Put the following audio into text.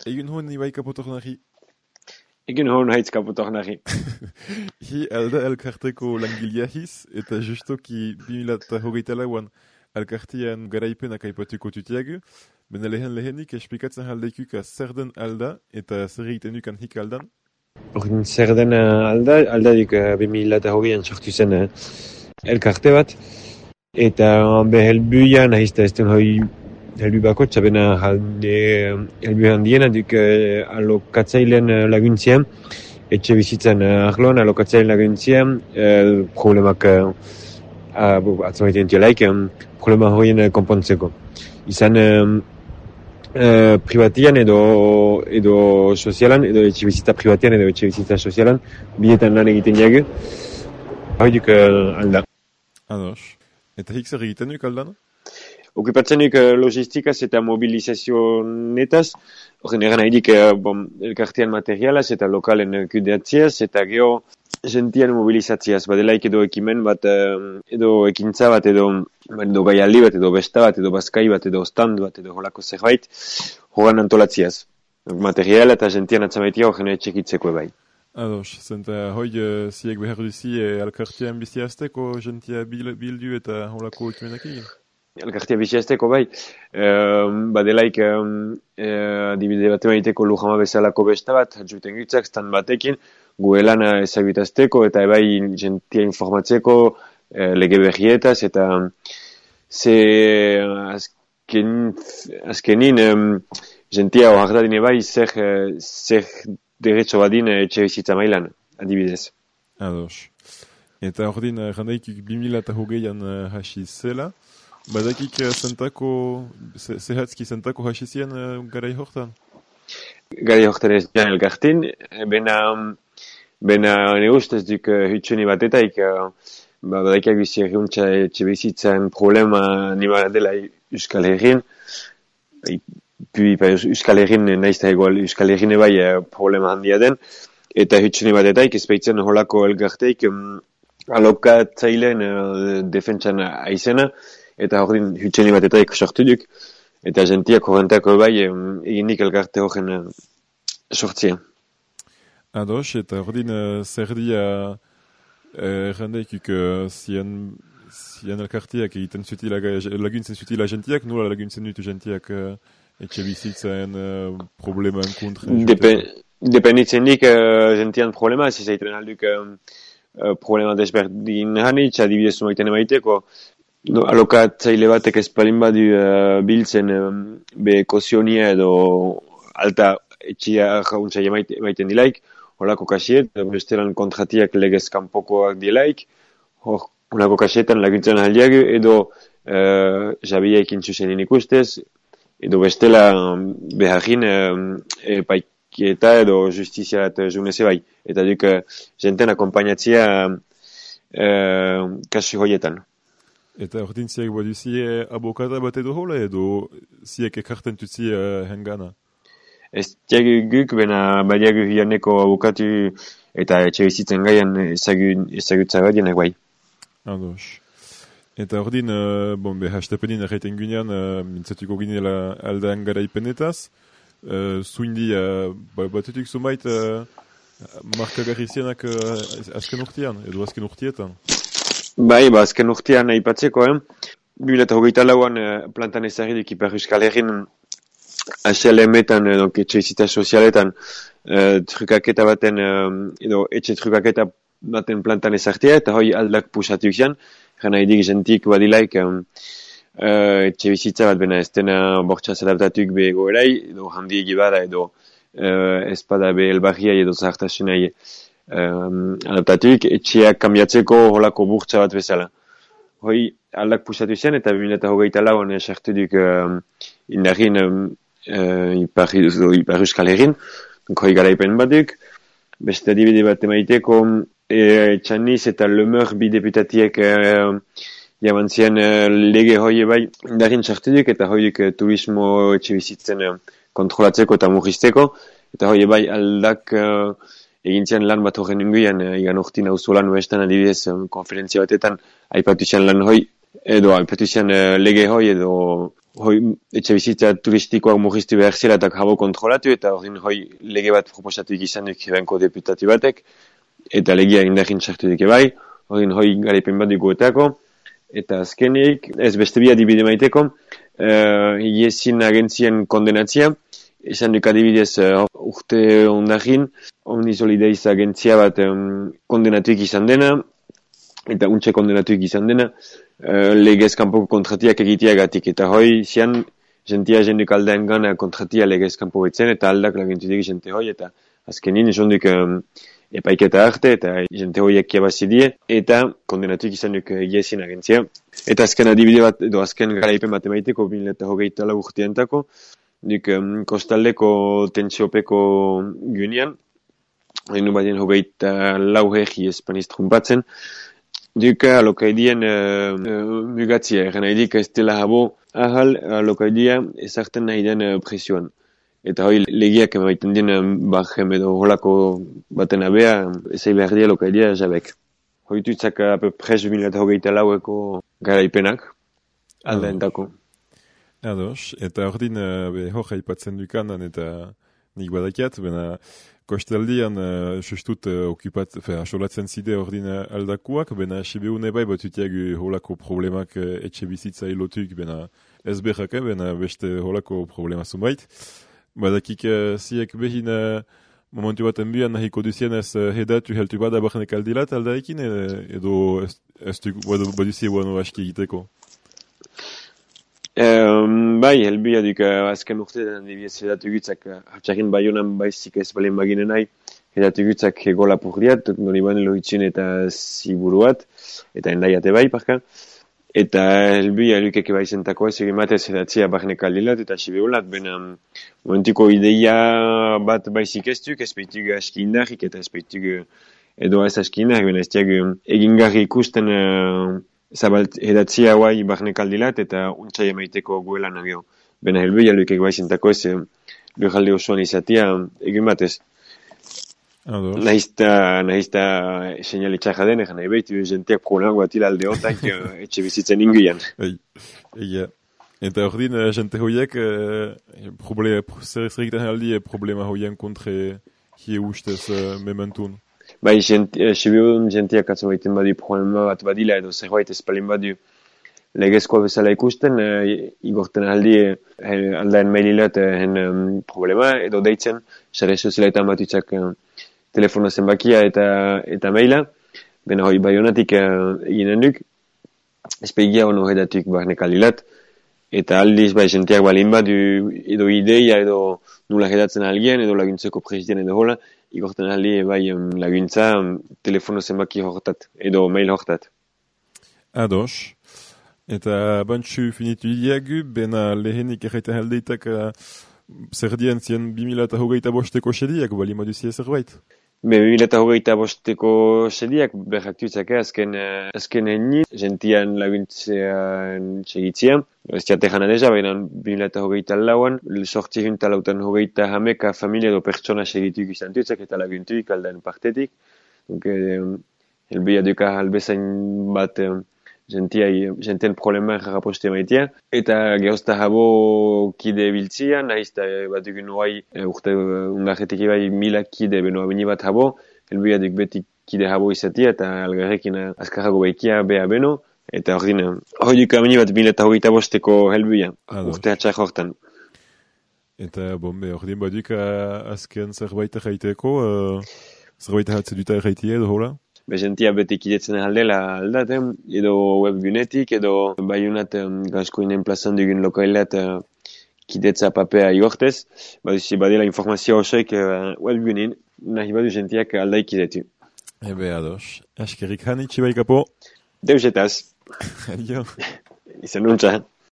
Egin hon ibai kapotok nahi. Egin hon haitz kapotok nahi. Hi alda elkarteko langilea hiz, eta justoki 2008 lauan elkartean garaipenak aipatuko tutiagu, bena lehenik esplikatzen aldeikuka zer den alda, eta zer egiten dukan hik aldan? Ordin zer den aldadik 2008an sortu zen elkarte bat, eta helbuia nahizta ez den hoi helbu bakotza, bena helbu handiena duk alokatzailen laguntzien, etxe bizitzen arloan alokatzailen laguntzien, problemak atzamaiten dialaik, problema horien konpontzeko. Izan privatian edo sozialan, edo etxe bizitza privatian edo etxe bizitza sozialan, bietan lan egiten jagu, hoi duk alda. Ados. Eta hik zer egiten duk aldan? Okupatzen duk logistikaz eta mobilizazionetaz, horren eran haidik elkartean materialaz eta lokalen kudeatziaz, eta geho gentian mobilizatziaz, badelaik edo ekimen bat, edo ekintza bat, edo gaialdi bat, edo besta bat, edo bazkai bat, edo stand bat, edo holako zerbait, horan antolatziaz. Material eta gentian atzamaitia horren etxekitzeko bai. Ados, zenta hoi ziek behar duzi elkartean biziazteko gentia bildu eta holako ekimenak egin? Elkartea biziazteko bai, badelaik adibide bat emaiteko Lujama bezalako besta bat, juten gitzak, stand batekin, guelan ezagutazteko eta bai gentia informatzeko lege berrietaz eta azkenin gentia horardadine bai zer derecho badin etxe bizitza mailan, adibidez. Ados. Eta ordin randaikik 2008an hasi zela, badakik zehatzki zentako hasi zian garai hortan? Garai hortan ez dian elkartin, bena ne ustez duk hutsueni batetaik, badakiak bizi erriuntza etxe bizitzan problema nima dela Euskal Herrin, Euskal Herrin naizta egual Euskal Herrin bai problema handia den, eta hutsueni batetaik ezpeitzen holako elkarteik alokatzailen defentsan aizena, eta ordin hutsueni batetaik sortu duk, eta gentiak horrentako bai egindik elkarte horren sortzia. Ados, eta ordin zer dia errandaikuk zian elkarteak egiten zutila laguntzen zutila gentiak, nola laguntzen dutu gentiak etxe bizitzen probleman kontra? Dependitzen dik gentian problema, ez zaiten alduk problema desberdin hanitz, adibidez maiten emaiteko, alokatzaile batek espalin badu biltzen be kozionia edo alta etxia jauntza maiten dilaik, holako kasiet, bestelan kontratiak legez kanpokoak dilaik, holako kasietan laguntzen aldiagu, edo jabiekin zuzenin ikustez, edo bestela beharrin epaikieta edo justiziat juneze bai, eta duk jenten akompainatzia kasu hoietan. Eta ordin ziak baduzie abokata bat edo hola edo ziak ekarten tutzi hengana? Ez diagu guk, bena badiagu hianeko abokatu eta etxe bizitzen gaian ezagutza bat dienak bai. Ados. Eta ordin, hastapenin erraiten gunean, mintzatuko ginela aldean garaipenetaz, zuindi batetuk zumait markagarri zienak azken urtean, edo azken urtietan? Bai, azken urtean aipatzeko, 2008an plantan ezagrik Ipar Euskal Herrin HLM-etan, etxe bizitza sozialetan, trukaketa baten, edo etxe trukaketa baten plantan ezartia, eta hoi aldak pusatuk zian, jana idik gentik badilaik etxe bizitza bat bena ez dena bortxaz adaptatuk be goerai, edo handi egibara, edo espada be elbarriai edo zahartasunai adaptatuk, etxeak kambiatzeko holako burtsa bat bezala. Hoi aldak pusatu zen, eta 2008an esartu duk indarrin Ipar Euskal Herrin, hoi garaipen batuk, beste adibide bat emaiteko, Txaniz eta Lemeur bi deputatiek jamantzien lege hoi bai indarrin sartu duk, eta hoi duk turismo etxe bizitzen kontrolatzeko eta murrizteko, eta hoi bai aldak egintzian lan bat horren inguian, igan urtin auzolan uestan adibidez konferentzia batetan, aipatu zian lan hoi, edo aipatu zian lege hoi, edo etxe bizitza turistikoak murriztu behar zela eta jabo kontrolatu, eta lege bat proposatu izan duk ebenko deputatu batek, eta legia indarrin sartu duke bai, garaipen bat duguetako, eta azkenik, ez beste bi adibide maiteko, Iezin agentzien kondenatzia, esan duk adibidez urte ondarin, Omnisolideiz agentzia bat kondenatuik izan dena, eta untxe kondenatuik izan dena, legez kanpoko kontratiak egiteagatik, eta zian, jenduk aldaen gana kontratia legez kanpo betzen, eta aldak lagintudik jente eta azkenin esan duk epaiketa arte, eta jente hoiek kiabazidie, eta kondenatuik izan duk Iezin agentzia. Eta azken adibide bat, edo azken garaipen matemaiteko, 2024 urteantako, duk kostaldeko tentsiopeko gunean, hainu baden 24 hegi espaniz trumpatzen, duk alokaidien mugatzia, eran haidik ez dela habo ahal alokaidia ezarten nahi den presioan. Eta legiak emaiten dien bajem edo holako baten abea, ezai behar dia alokaidia jabek. Hoitutzak apepres 2024eko garaipenak, aldaentako. Ados, eta ordin hor haipatzen dukanan eta nik badakiat, bena kostaldian sustut asolatzen zide ordin aldakuak, bena sibeune bai batutiagu holako problemak etxe bizitza ilotuk, bena ez behak, bena beste holako problema zumait. Badakik ziek behin momentu baten bian nahiko duzien ez hedatu heltu bada barnek aldilat aldaikin, edo ez du baduzie guano aski egiteko? Bai, helbia duk azken urteetan dibiez hedatu gutzak hartxakin baionan baizik ez balen baginen nahi hedatu gutzak gola purriat, nori bane lohitzin eta ziburuat, eta endaiate bai, parka. Eta helbia lukeke baizentako ez egin batez edatzea barnek aldilat eta sibeulat, bena momentiko ideia bat baizik ez duk, ez behituk aski indarrik eta ez behituk edo ez aski indarrik, bena ez diag egingarri ikusten zabalt edatzea guai barnek aldilat eta untsai emaiteko guela nagio. Bena helbia lukeke baizentako ez lujalde osoan izatea egin batez. Nahizta señali txarra den, nahi behitu jenteak kolan guatila alde hotak etxe bizitzen inguian. Eta ordin, jente hoiek, zer egiten aldi problema hoien kontre hie ustez mementun? Bai, sibiun jenteak atzen baiten badu problema bat badila edo zerbait espalin badu legezkoa bezala ikusten, igorten aldi aldaen maililat problema edo deitzen, sare sozialetan batutzak telefono zenbakia eta maila, bena baionatik eginen duk, espegia ono edatuk barnek aldilat, eta aldiz jenteak balin badu edo ideia edo nula edatzen algien, edo laguntzeko presidien edo hola, igorten aldi laguntza telefono zenbaki horretat, edo mail horretat. Ados. Eta bantxu finitu idiagu, bena lehenik erraiten aldeitak zer dien zien 2025 sediak, bali moduzie zerbait? 2025 sediak berraktutzak azken eni, gentian laguntzean segitzia. Ez jatejan adeja, baina 2024an, sortzi juntalautan 30 familia edo pertsona segituk izan tutzak eta laguntuik aldaen partetik. Helbia duka albezain bat gentien problema erraposte maitea. Eta gehozta habo kide biltzia, nahizta bat dugun oai urte ungarretik bai 1000 kide benoa bini bat habo, helbia duk beti kide habo izatia eta algarrekin azkarrago baikia beha beno, eta hori duk amini bat 2025ko helbia, urte atxar hortan. Eta hori baduk azken zerbait erraiteko, zerbait erratzen duta erraitia edo hola? Bezentia beti kidetzen aldela aldaten, edo webgunetik, edo baiunat gazkoinen plazan dugun lokailat kidetza papea igortez, baduzi badela informazio osoik webgunin, nahi badu jentiak aldai kidetu. Ebe ados, askerik hanitxe baikapo. Deusetaz. Adio. Izan nuntza.